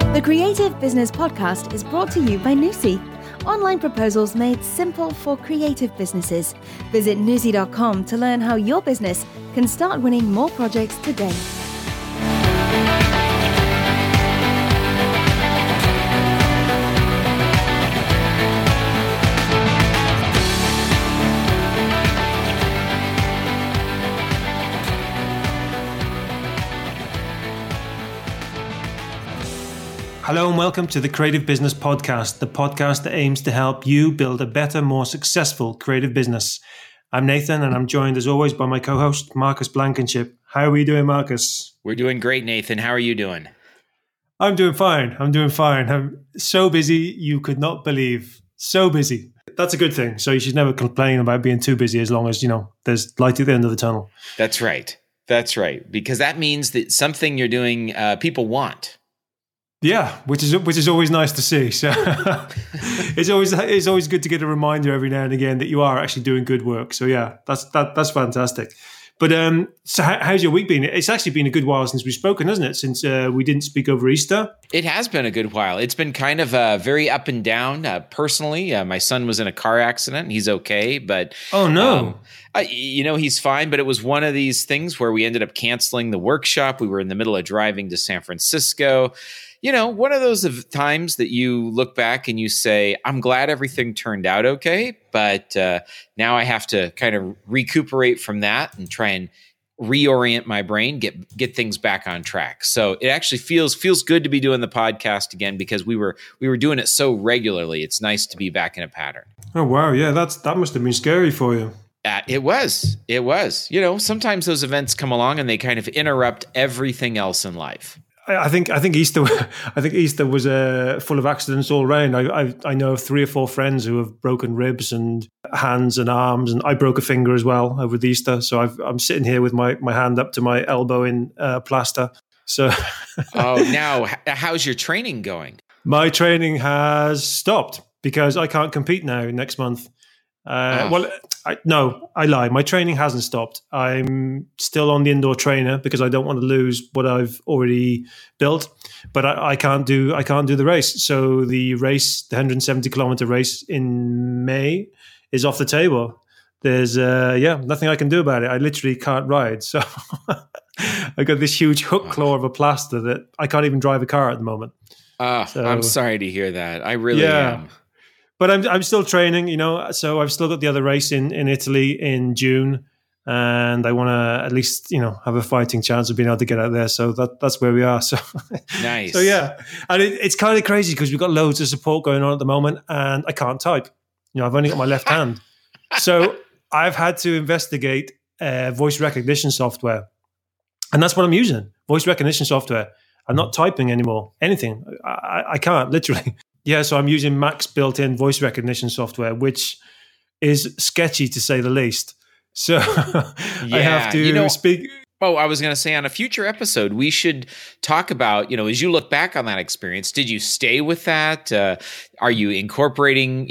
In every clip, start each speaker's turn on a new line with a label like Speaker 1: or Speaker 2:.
Speaker 1: The Creative Business Podcast is brought to you by Nusi. Online proposals made simple for creative businesses. Visit nusi.com to learn how your business can start winning more projects today.
Speaker 2: Hello and welcome to the Creative Business Podcast, the podcast that aims to help you build a better, more successful creative business. I'm Nathan and I'm joined as always by my co-host, Marcus Blankenship. How are we doing, Marcus?
Speaker 3: We're doing great, Nathan. How are you doing?
Speaker 2: I'm doing fine. I'm so busy you could not believe. So busy. That's a good thing. So you should never complain about being too busy as long as, there's light at the end of the tunnel.
Speaker 3: That's right. Because that means that something you're doing, people want.
Speaker 2: Yeah, which is always nice to see. So it's always good to get a reminder every now and again that you are actually doing good work. So yeah, that's fantastic. But so how's your week been? It's actually been a good while since we've spoken, hasn't it? Since we didn't speak over Easter.
Speaker 3: It has been a good while. It's been kind of very up and down. Personally, my son was in a car accident. He's okay, but
Speaker 2: oh no.
Speaker 3: He's fine, but it was one of these things where we ended up canceling the workshop. We were in the middle of driving to San Francisco. One of those times that you look back and you say, I'm glad everything turned out okay, but now I have to kind of recuperate from that and try and reorient my brain, get things back on track. So it actually feels good to be doing the podcast again because we were doing it so regularly. It's nice to be back in a pattern.
Speaker 2: Oh, wow. Yeah, that must have been scary for you.
Speaker 3: It was. Sometimes those events come along and they kind of interrupt everything else in life.
Speaker 2: I think Easter. I think Easter was full of accidents all around. I know of 3 or 4 friends who have broken ribs and hands and arms, and I broke a finger as well over the Easter. So I'm sitting here with my hand up to my elbow in plaster. So,
Speaker 3: now how's your training going?
Speaker 2: My training has stopped because I can't compete now next month. Well, I lie. My training hasn't stopped. I'm still on the indoor trainer because I don't want to lose what I've already built. But I can't do the race. So the 170 kilometer race in May is off the table. There's nothing I can do about it. I literally can't ride. So I got this huge hook claw of a plaster that I can't even drive a car at the moment.
Speaker 3: I'm sorry to hear that. I really am.
Speaker 2: But I'm still training, so I've still got the other race in Italy in June, and I want to at least, have a fighting chance of being able to get out there. So that's where we are. So
Speaker 3: nice.
Speaker 2: So yeah, and it's kind of crazy because we've got loads of support going on at the moment, and I can't type. I've only got my left hand, so I've had to investigate voice recognition software, and that's what I'm using. Voice recognition software. I'm not typing anymore. Anything. I can't literally. Yeah, so I'm using Mac's built-in voice recognition software, which is sketchy to say the least. So I have to speak.
Speaker 3: Oh, I was going to say on a future episode, we should talk about, as you look back on that experience, did you stay with that? Are you incorporating,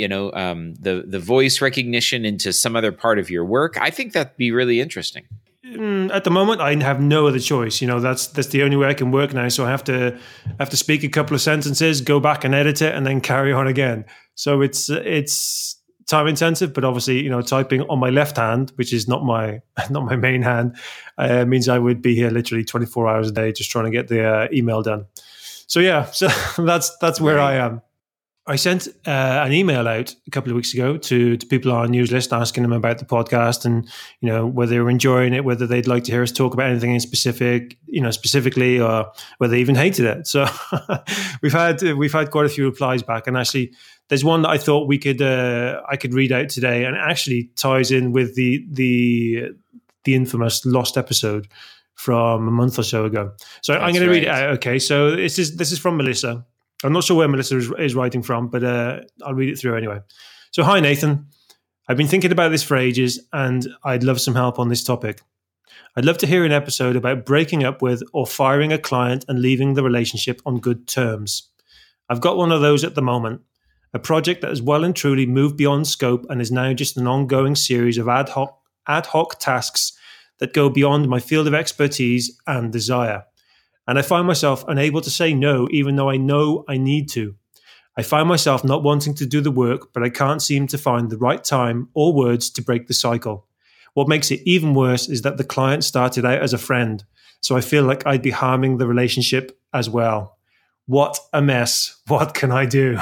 Speaker 3: the voice recognition into some other part of your work? I think that'd be really interesting.
Speaker 2: At the moment, I have no other choice. That's the only way I can work now. So I have to speak a couple of sentences, go back and edit it, and then carry on again. So it's time intensive, but obviously, typing on my left hand, which is not my main hand, means I would be here literally 24 hours a day just trying to get the email done. So yeah, so that's where I am. I sent an email out a couple of weeks ago to people on our news list asking them about the podcast and, whether they were enjoying it, whether they'd like to hear us talk about anything in specifically, or whether they even hated it. So we've had quite a few replies back, and actually there's one that I thought I could read out today, and it actually ties in with the infamous lost episode from a month or so ago. So I'm going to read it out. Okay. So this is from Melissa. I'm not sure where Melissa is writing from, but I'll read it through anyway. So, hi, Nathan. I've been thinking about this for ages, and I'd love some help on this topic. I'd love to hear an episode about breaking up with or firing a client and leaving the relationship on good terms. I've got one of those at the moment, a project that has well and truly moved beyond scope and is now just an ongoing series of ad hoc tasks that go beyond my field of expertise and desire. And I find myself unable to say no, even though I know I need to. I find myself not wanting to do the work, but I can't seem to find the right time or words to break the cycle. What makes it even worse is that the client started out as a friend, so I feel like I'd be harming the relationship as well. What a mess. What can I do?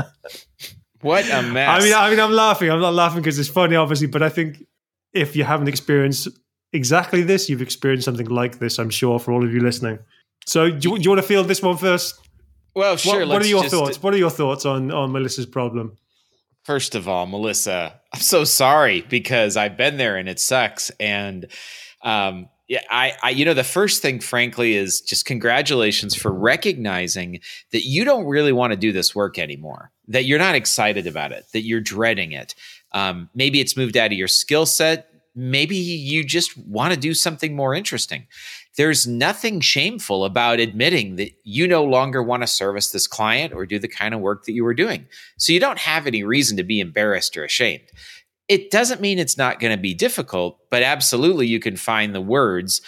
Speaker 3: What a mess.
Speaker 2: I mean, I'm laughing. I'm not laughing because it's funny, obviously, but I think if you haven't experienced exactly this, you've experienced something like this, I'm sure, for all of you listening. So do you want to field this one first?
Speaker 3: Well, sure.
Speaker 2: What are your thoughts? What are your thoughts on Melissa's problem?
Speaker 3: First of all, Melissa, I'm so sorry because I've been there and it sucks. And I the first thing, frankly, is just congratulations for recognizing that you don't really want to do this work anymore, that you're not excited about it, that you're dreading it. Maybe it's moved out of your skill set. Maybe you just want to do something more interesting. There's nothing shameful about admitting that you no longer want to service this client or do the kind of work that you were doing. So you don't have any reason to be embarrassed or ashamed. It doesn't mean it's not going to be difficult, but absolutely you can find the words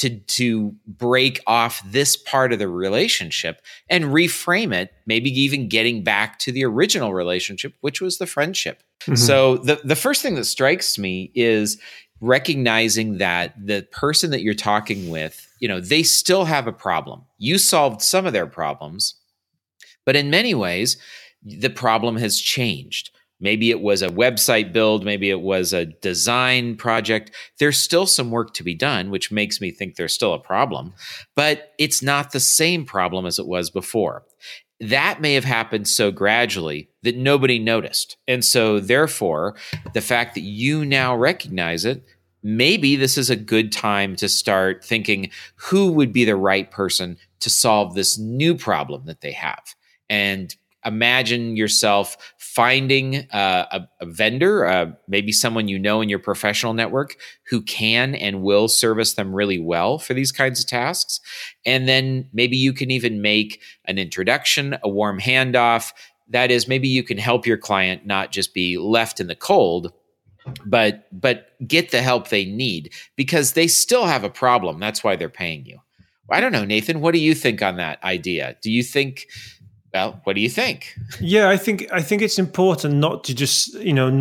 Speaker 3: to break off this part of the relationship and reframe it, maybe even getting back to the original relationship, which was the friendship. Mm-hmm. So the first thing that strikes me is recognizing that the person that you're talking with, they still have a problem. You solved some of their problems, but in many ways, the problem has changed. Maybe it was a website build, maybe it was a design project. There's still some work to be done, which makes me think there's still a problem, but it's not the same problem as it was before. That may have happened so gradually that nobody noticed. And so therefore, the fact that you now recognize it, maybe this is a good time to start thinking who would be the right person to solve this new problem that they have. And imagine yourself finding a vendor, maybe someone you know in your professional network who can and will service them really well for these kinds of tasks. And then maybe you can even make an introduction, a warm handoff. That is, maybe you can help your client not just be left in the cold, but get the help they need because they still have a problem. That's why they're paying you. I don't know, Nathan, what do you think on that idea? Do you think... Well, what do you think?
Speaker 2: Yeah, I think it's important not to just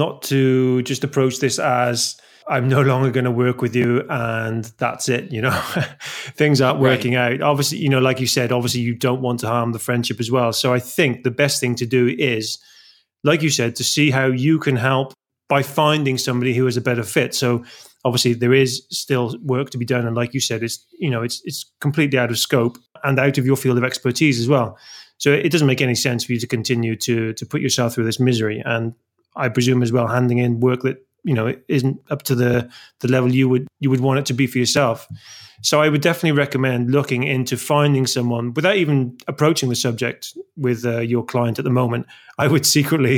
Speaker 2: approach this as I'm no longer going to work with you and that's it, Things aren't working out. Obviously, like you said, obviously you don't want to harm the friendship as well. So I think the best thing to do is, like you said, to see how you can help by finding somebody who is a better fit. So obviously there is still work to be done. And like you said, it's completely out of scope and out of your field of expertise as well. So it doesn't make any sense for you to continue to put yourself through this misery. And I presume as well, handing in work that, isn't up to the level you would want it to be for yourself. So I would definitely recommend looking into finding someone without even approaching the subject with your client at the moment. I would secretly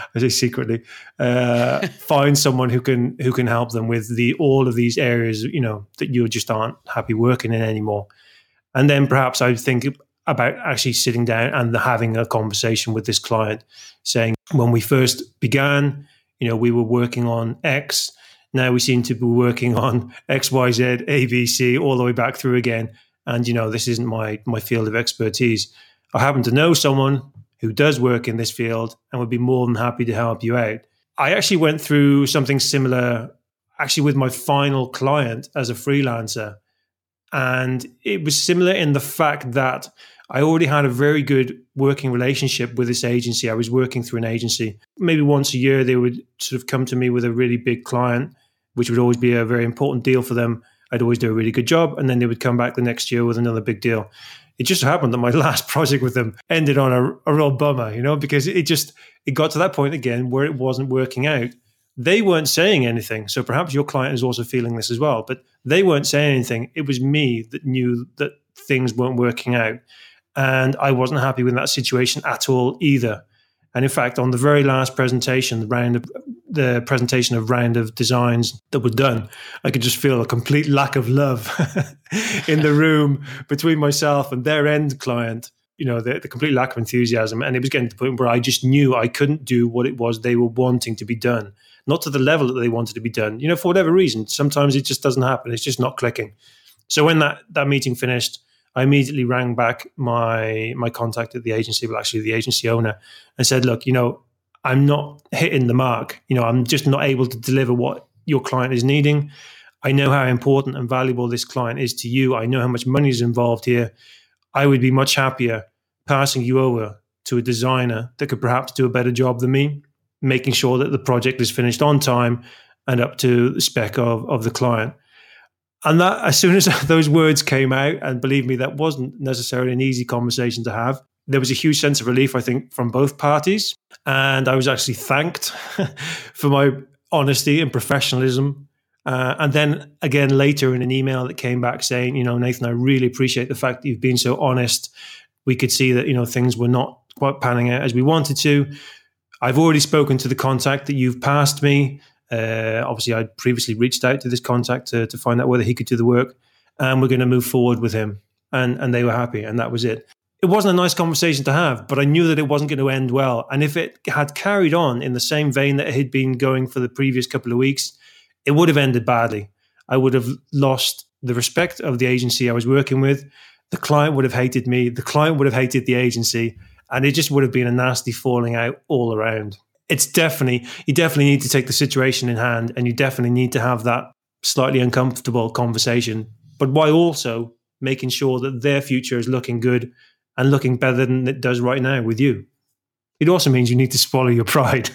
Speaker 2: find someone who can help them with all of these areas, that you just aren't happy working in anymore. And then perhaps I would think about actually sitting down and having a conversation with this client saying, when we first began, we were working on X. Now we seem to be working on X, Y, Z, A, B, C, all the way back through again. And, this isn't my field of expertise. I happen to know someone who does work in this field and would be more than happy to help you out. I actually went through something similar actually with my final client as a freelancer. And it was similar in the fact that I already had a very good working relationship with this agency. I was working through an agency. Maybe once a year, they would sort of come to me with a really big client, which would always be a very important deal for them. I'd always do a really good job. And then they would come back the next year with another big deal. It just happened that my last project with them ended on a real bummer, because it got to that point again where it wasn't working out. They weren't saying anything. So perhaps your client is also feeling this as well, but they weren't saying anything. It was me that knew that things weren't working out. And I wasn't happy with that situation at all either. And in fact, on the very last presentation, the presentation of round of designs that were done, I could just feel a complete lack of love in the room between myself and their end client. The complete lack of enthusiasm. And it was getting to the point where I just knew I couldn't do what it was they were wanting to be done. Not to the level that they wanted to be done. For whatever reason, sometimes it just doesn't happen. It's just not clicking. So when that meeting finished, I immediately rang back my contact at the agency, but actually the agency owner, and said, look, I'm not hitting the mark. I'm just not able to deliver what your client is needing. I know how important and valuable this client is to you. I know how much money is involved here. I would be much happier passing you over to a designer that could perhaps do a better job than me, making sure that the project is finished on time and up to the spec of the client. And that, as soon as those words came out, and believe me, that wasn't necessarily an easy conversation to have, there was a huge sense of relief, I think, from both parties. And I was actually thanked for my honesty and professionalism. And then again, later in an email that came back saying, Nathan, I really appreciate the fact that you've been so honest. We could see that, things were not quite panning out as we wanted to. I've already spoken to the contact that you've passed me. Obviously, I'd previously reached out to this contact to find out whether he could do the work. And we're going to move forward with him. And they were happy. And that was it. It wasn't a nice conversation to have, but I knew that it wasn't going to end well. And if it had carried on in the same vein that it had been going for the previous couple of weeks, it would have ended badly. I would have lost the respect of the agency I was working with. The client would have hated me. The client would have hated the agency. And it just would have been a nasty falling out all around. You definitely need to take the situation in hand, and you definitely need to have that slightly uncomfortable conversation, but while also making sure that their future is looking good and looking better than it does right now with you. It also means you need to swallow your pride.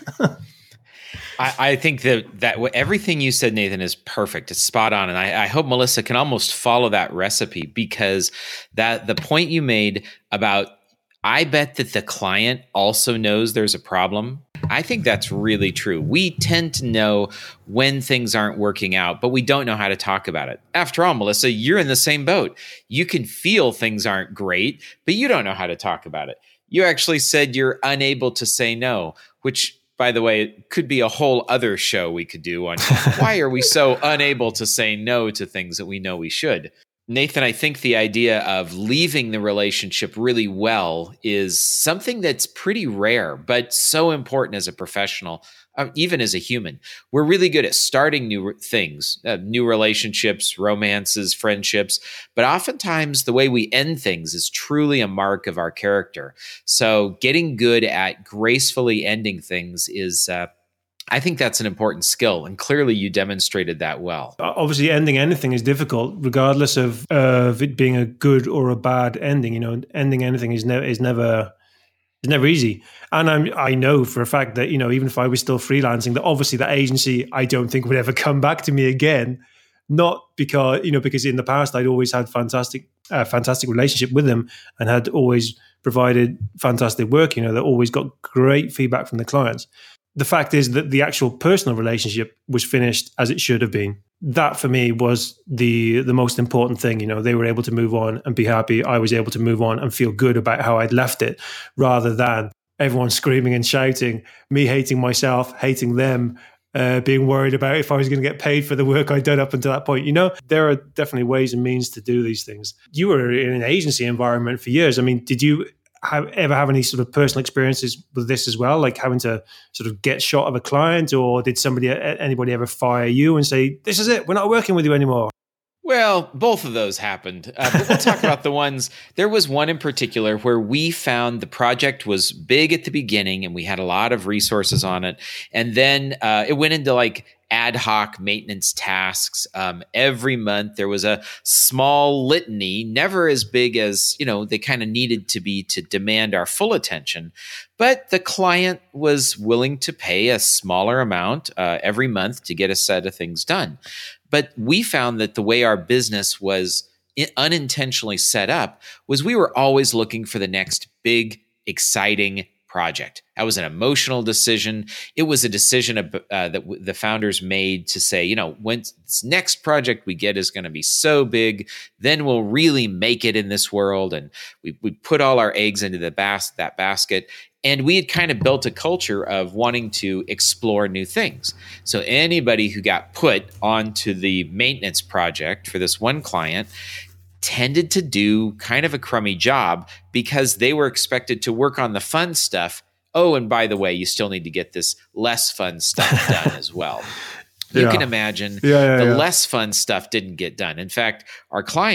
Speaker 3: I think that everything you said, Nathan, is perfect. It's spot on. And I hope Melissa can almost follow that recipe, because the point you made about, I bet that the client also knows there's a problem. I think that's really true. We tend to know when things aren't working out, but we don't know how to talk about it. After all, Melissa, you're in the same boat. You can feel things aren't great, but you don't know how to talk about it. You actually said you're unable to say no, which, by the way, could be a whole other show we could do on why are we so unable to say no to things that we know we should. Nathan, I think the idea of leaving the relationship really well is something that's pretty rare, but so important as a professional, even as a human. We're really good at starting new things, new relationships, romances, friendships, but oftentimes the way we end things is truly a mark of our character. So getting good at gracefully ending things is I think that's an important skill, and clearly you demonstrated that well.
Speaker 2: Obviously, ending anything is difficult, regardless of it being a good or a bad ending. Ending anything is never easy. And I know for a fact that even if I was still freelancing, that obviously that agency I don't think would ever come back to me again. Not because because in the past I'd always had fantastic relationship with them and had always provided fantastic work. They always got great feedback from the clients. The fact is that the actual personal relationship was finished as it should have been. That for me was the most important thing. They were able to move on and be happy. I was able to move on and feel good about how I'd left it, rather than everyone screaming and shouting, me hating myself, hating them, being worried about if I was going to get paid for the work I'd done up until that point. There are definitely ways and means to do these things. You were in an agency environment for years. I mean, did you ever have any sort of personal experiences with this as well, like having to sort of get shot of a client, or did anybody ever fire you and say, this is it, we're not working with you anymore?
Speaker 3: Well, both of those happened. But we'll talk about the ones. There was one in particular where we found the project was big at the beginning and we had a lot of resources on it. And then it went into like ad hoc maintenance tasks. Every month there was a small litany, never as big as, they kind of needed to be to demand our full attention. But the client was willing to pay a smaller amount every month to get a set of things done. But we found that the way our business was unintentionally set up was we were always looking for the next big, exciting project. That was an emotional decision. It was a decision that the founders made to say, when this next project we get is going to be so big, then we'll really make it in this world. And we put all our eggs into that basket. And we had kind of built a culture of wanting to explore new things. So anybody who got put onto the maintenance project for this one client tended to do kind of a crummy job because they were expected to work on the fun stuff. Oh, and by the way, you still need to get this less fun stuff done as well. You can imagine the less fun stuff didn't get done. In fact, our client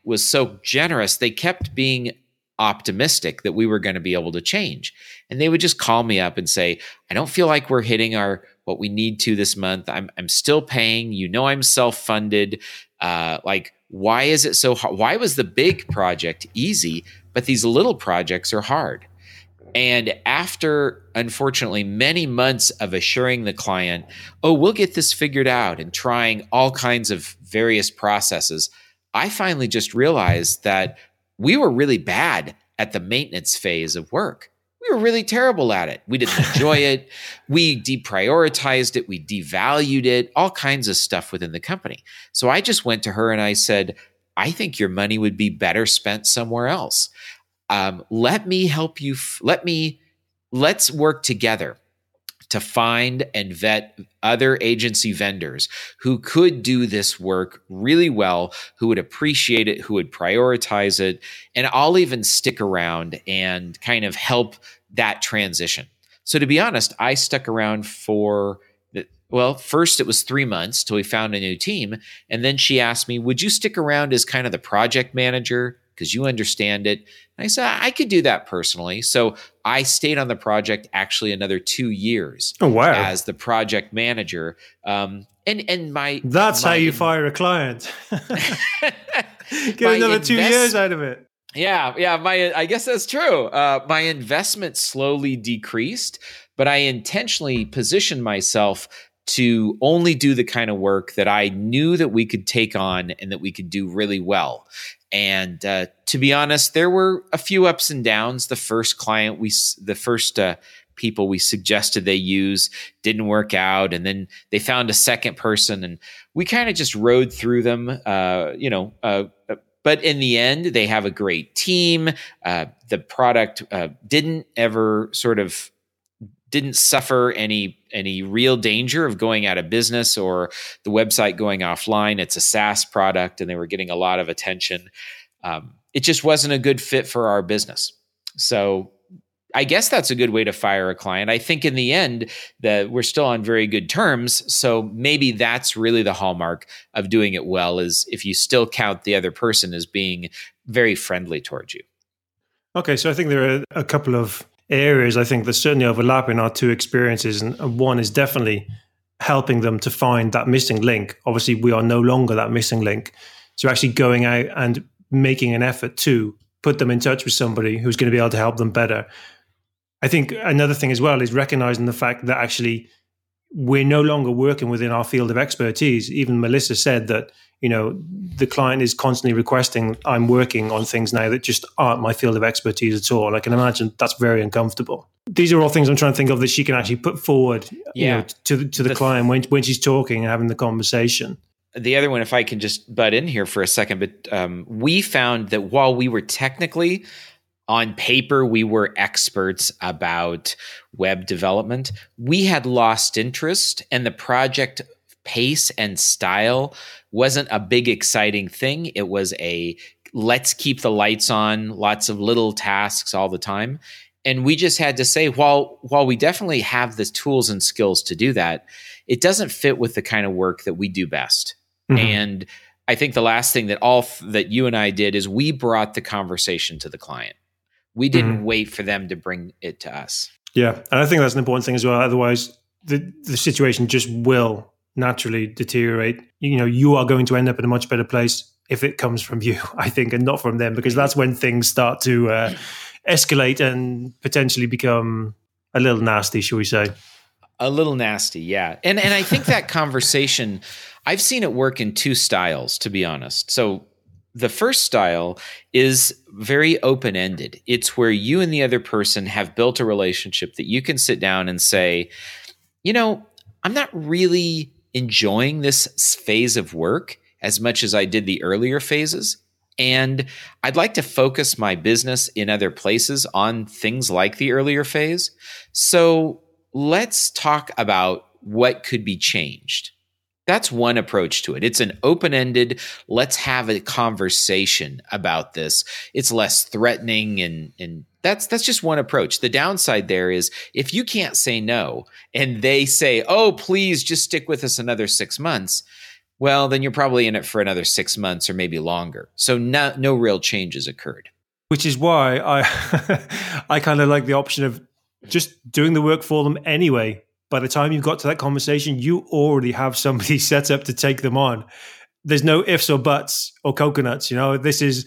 Speaker 3: was so generous. They kept being optimistic that we were going to be able to change. And they would just call me up and say, I don't feel like we're hitting what we need to this month. I'm still paying. I'm self-funded. Why is it so hard? Why was the big project easy, but these little projects are hard? And after, unfortunately, many months of assuring the client, oh, we'll get this figured out, and trying all kinds of various processes, I finally just realized that we were really bad at the maintenance phase of work. We were really terrible at it. We didn't enjoy it. We deprioritized it. We devalued it, all kinds of stuff within the company. So I just went to her and I said, I think your money would be better spent somewhere else. Let me help you. Let's work together to find and vet other agency vendors who could do this work really well, who would appreciate it, who would prioritize it. And I'll even stick around and kind of help that transition. So to be honest, I stuck around first it was 3 months till we found a new team. And then she asked me, would you stick around as kind of the project manager? Because you understand it. And I said, I could do that personally. So I stayed on the project actually another 2 years.
Speaker 2: Oh, wow.
Speaker 3: As the project manager.
Speaker 2: That's how you fire a client. Get another 2 years out of it.
Speaker 3: Yeah. I guess that's true. My investment slowly decreased, but I intentionally positioned myself to only do the kind of work that I knew that we could take on and that we could do really well. And to be honest, there were a few ups and downs. The first people we suggested they use didn't work out, and then they found a second person, and we kind of just rode through them. But in the end, they have a great team. The product didn't suffer any real danger of going out of business or the website going offline. It's a SaaS product, and they were getting a lot of attention. It just wasn't a good fit for our business. So I guess that's a good way to fire a client. I think in the end that we're still on very good terms. So maybe that's really the hallmark of doing it well, is if you still count the other person as being very friendly towards you.
Speaker 2: Okay, so I think there are a couple of areas I think that certainly overlap in our two experiences. And one is definitely helping them to find that missing link. Obviously, we are no longer that missing link. So actually going out and making an effort to put them in touch with somebody who's going to be able to help them better. I think another thing as well is recognizing the fact that actually we're no longer working within our field of expertise. Even Melissa said that, the client is constantly requesting, I'm working on things now that just aren't my field of expertise at all. I can imagine that's very uncomfortable. These are all things I'm trying to think of that she can actually put forward to the client when she's talking and having the conversation.
Speaker 3: The other one, if I can just butt in here for a second, but we found that while we were technically on paper, we were experts about web development, we had lost interest, and the project pace and style wasn't a big, exciting thing. It was let's keep the lights on, lots of little tasks all the time. And we just had to say, while we definitely have the tools and skills to do that, it doesn't fit with the kind of work that we do best. Mm-hmm. And I think the last thing that you and I did is we brought the conversation to the client. We didn't wait for them to bring it to us.
Speaker 2: Yeah. And I think that's an important thing as well. Otherwise, the situation just will naturally deteriorate. You are going to end up in a much better place if it comes from you, I think, and not from them, because that's when things start to escalate and potentially become a little nasty, shall we say.
Speaker 3: A little nasty, yeah. And I think that conversation, I've seen it work in two styles, to be honest. So the first style is very open-ended. It's where you and the other person have built a relationship that you can sit down and say, I'm not really enjoying this phase of work as much as I did the earlier phases. And I'd like to focus my business in other places on things like the earlier phase. So let's talk about what could be changed. That's one approach to it. It's an open-ended, let's have a conversation about this. It's less threatening, and that's just one approach. The downside there is if you can't say no and they say, oh, please just stick with us another 6 months, well, then you're probably in it for another 6 months or maybe longer. So no real changes occurred.
Speaker 2: Which is why I kind of like the option of just doing the work for them anyway. By the time you've got to that conversation, you already have somebody set up to take them on. There's no ifs or buts or coconuts. This is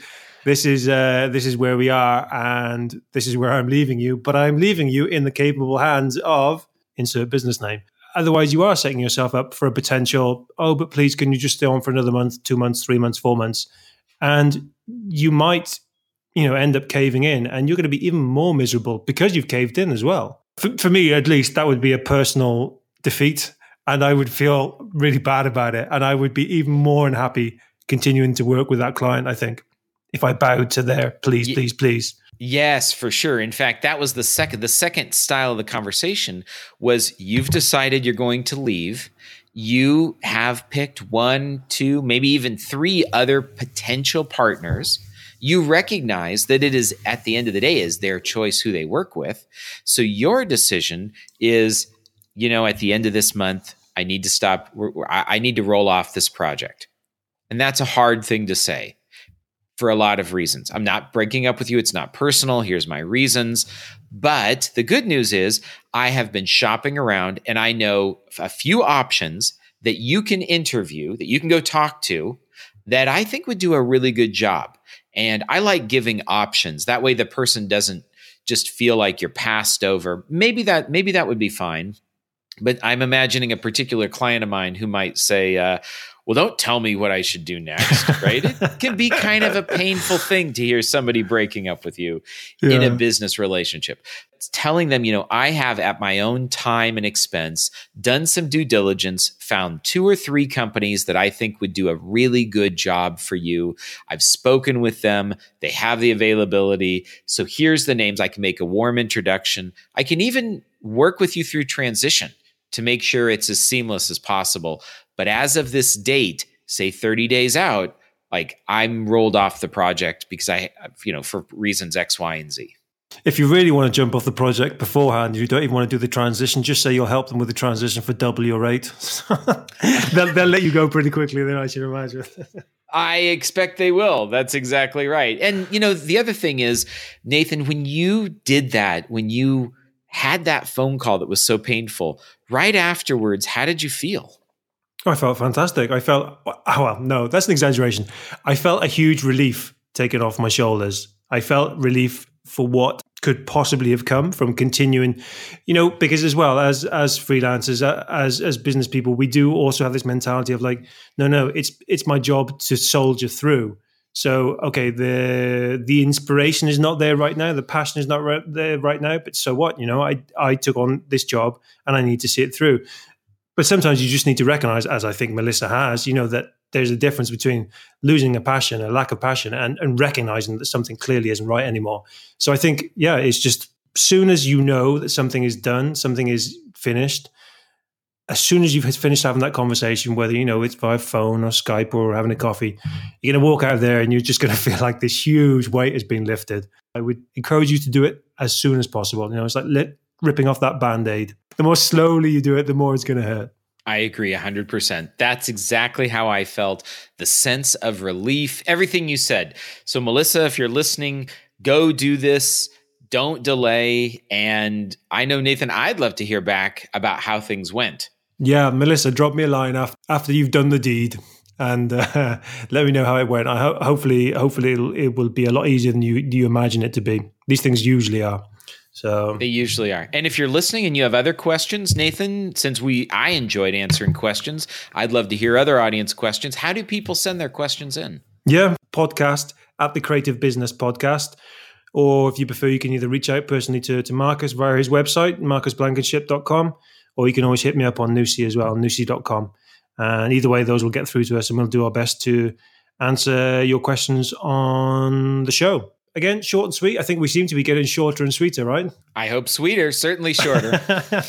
Speaker 2: where we are, and this is where I'm leaving you. But I'm leaving you in the capable hands of insert business name. Otherwise, you are setting yourself up for a potential, oh, but please, can you just stay on for another month, 2 months, 3 months, 4 months? And you might, end up caving in, and you're going to be even more miserable because you've caved in as well. For me, at least, that would be a personal defeat, and I would feel really bad about it. And I would be even more unhappy continuing to work with that client, I think, if I bowed to their please, please, please.
Speaker 3: Yes, for sure. In fact, that was the second style of the conversation was you've decided you're going to leave. You have picked 1, 2, maybe even 3 other potential partners. You recognize that it is, at the end of the day, is their choice who they work with. So your decision is, at the end of this month, I need to stop. I need to roll off this project. And that's a hard thing to say. For a lot of reasons. I'm not breaking up with you. It's not personal. Here's my reasons. But the good news is I have been shopping around and I know a few options that you can interview, that you can go talk to, that I think would do a really good job. And I like giving options. That way the person doesn't just feel like you're passed over. Maybe that would be fine. But I'm imagining a particular client of mine who might say, well, don't tell me what I should do next, right? It can be kind of a painful thing to hear somebody breaking up with you in a business relationship. It's telling them, I have at my own time and expense done some due diligence, found 2 or 3 companies that I think would do a really good job for you. I've spoken with them. They have the availability. So here's the names. I can make a warm introduction. I can even work with you through transition to make sure it's as seamless as possible. But as of this date, say 30 days out, I'm rolled off the project because for reasons X, Y, and Z.
Speaker 2: If you really want to jump off the project beforehand, you don't even want to do the transition, just say you'll help them with the transition for double your rate. they'll let you go pretty quickly then, I should imagine.
Speaker 3: I expect they will. That's exactly right. And, the other thing is, Nathan, when you did that, when you had that phone call that was so painful, right afterwards, how did you feel?
Speaker 2: I felt fantastic. I felt, no, that's an exaggeration. I felt a huge relief taken off my shoulders. I felt relief for what could possibly have come from continuing, because as well as freelancers, as business people, we do also have this mentality of no, it's my job to soldier through. So, okay, the inspiration is not there right now. The passion is not there right now, but so what? I took on this job and I need to see it through. But sometimes you just need to recognize, as I think Melissa has, that there's a difference between losing a passion, a lack of passion, and recognizing that something clearly isn't right anymore. So I think, it's just soon as you know that something is done, something is finished, as soon as you've finished having that conversation, whether, it's via phone or Skype or having a coffee, you're going to walk out of there and you're just going to feel like this huge weight has been lifted. I would encourage you to do it as soon as possible. It's like ripping off that Band-Aid. The more slowly you do it, the more it's going to hurt.
Speaker 3: I agree 100%. That's exactly how I felt. The sense of relief, everything you said. So Melissa, if you're listening, go do this. Don't delay. And I know, Nathan, I'd love to hear back about how things went.
Speaker 2: Yeah, Melissa, drop me a line after you've done the deed and let me know how it went. Hopefully it will be a lot easier than you imagine it to be. These things usually are. So
Speaker 3: they usually are. And if you're listening and you have other questions, Nathan, since I enjoyed answering questions, I'd love to hear other audience questions. How do people send their questions in?
Speaker 2: Yeah, podcast at The Creative Business Podcast. Or if you prefer, you can either reach out personally to Marcus via his website, marcusblankenship.com, or you can always hit me up on Nusi as well, nusi.com. And either way, those will get through to us and we'll do our best to answer your questions on the show. Again, short and sweet. I think we seem to be getting shorter and sweeter, right?
Speaker 3: I hope sweeter, certainly shorter.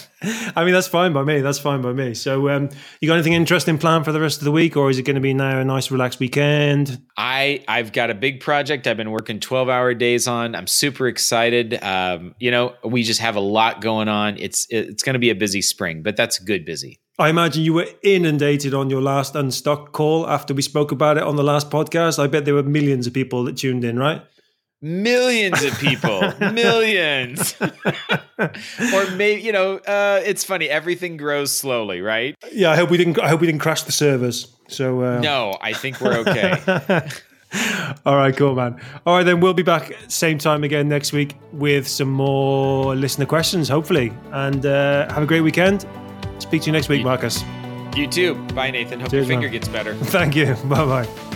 Speaker 2: I mean, that's fine by me. So you got anything interesting planned for the rest of the week, or is it going to be now a nice relaxed weekend?
Speaker 3: I've got a big project I've been working 12-hour days on. I'm super excited. We just have a lot going on. It's going to be a busy spring, but that's good busy.
Speaker 2: I imagine you were inundated on your last Unstuck call after we spoke about it on the last podcast. I bet there were millions of people that tuned in, right?
Speaker 3: Millions of people, millions. Or maybe, it's funny. Everything grows slowly, right?
Speaker 2: Yeah, I hope we didn't crash the servers. So
Speaker 3: no, I think we're okay.
Speaker 2: All right, cool, man. All right, then we'll be back same time again next week with some more listener questions, hopefully. And have a great weekend. Speak to you next week, Marcus.
Speaker 3: You too. Bye, Nathan. Hope
Speaker 2: Cheers,
Speaker 3: your finger
Speaker 2: man.
Speaker 3: gets better.
Speaker 2: Thank you. Bye-bye.